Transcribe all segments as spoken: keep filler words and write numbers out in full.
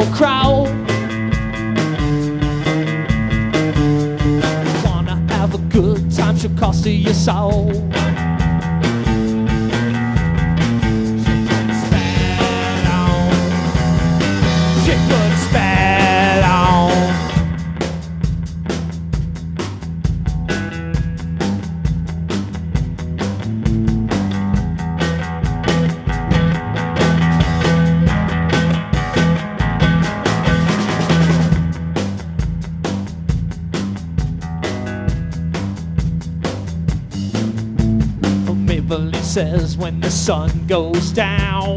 Sauerkraut. Wanna have a good time, should cost you your soul. She put a spell on. Beverly says when the sun goes down,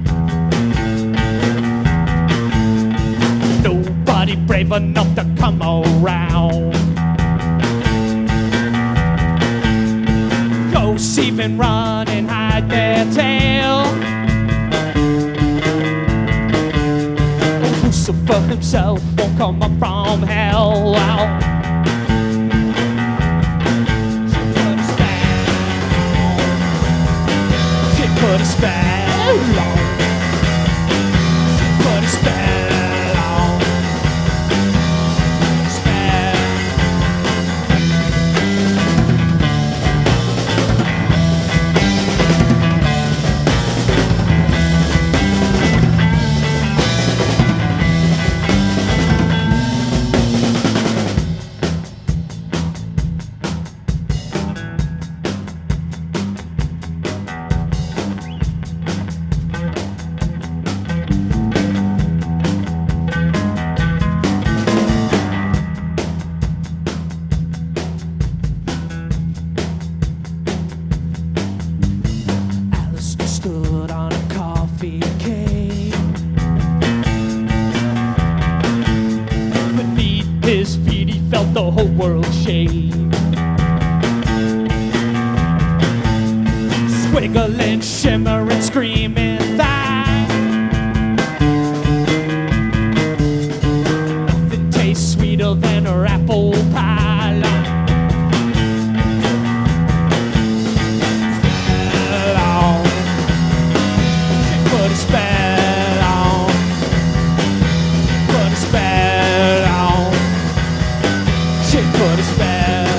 nobody brave enough to come around. Ghosts even run and hide their tail. Lucifer himself won't come up from hell. Put a spell on. Put a spell on. Spell. Stood on a coffee cake. Beneath his feet he felt the whole world shake. Squiggling, shimmering, screaming that nothing tastes sweeter than her apple pie. Put a spell.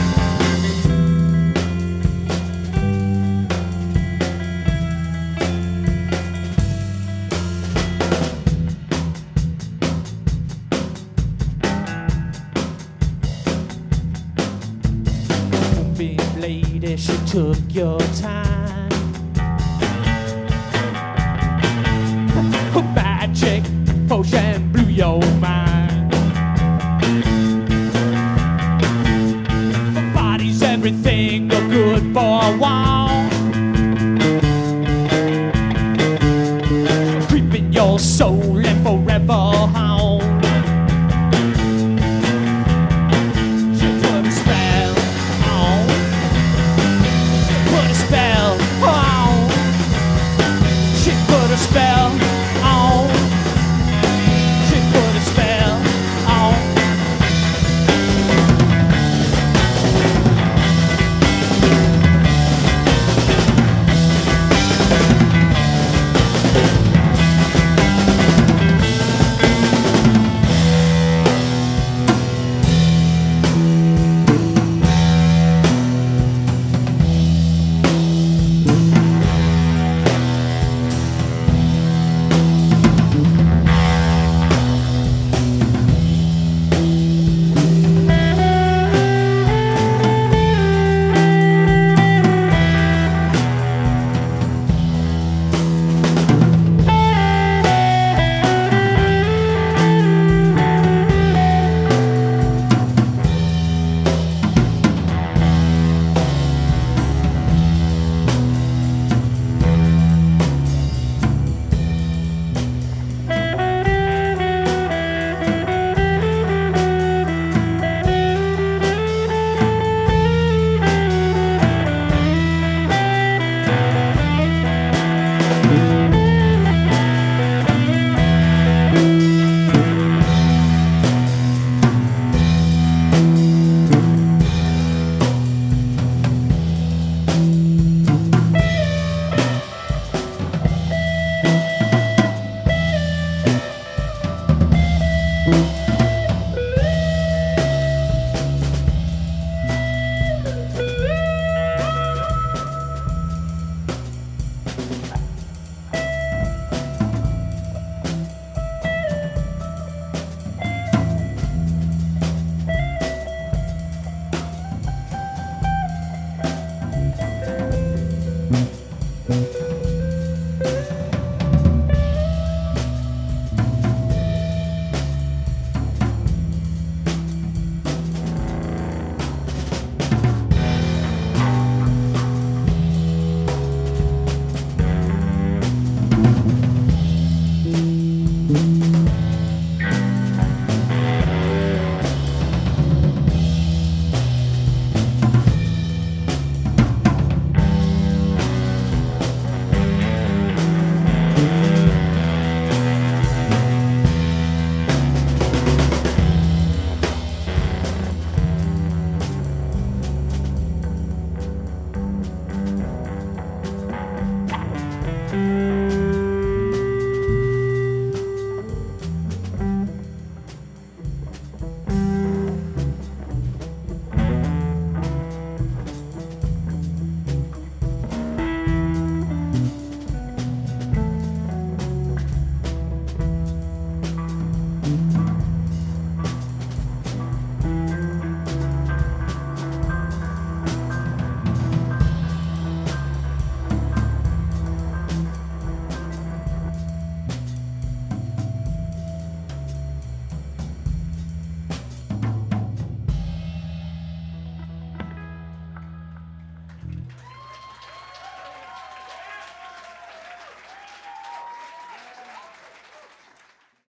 Big lady, she took your time. Her magic potion blew your mind. Everything a good boy wants. Creeping your soul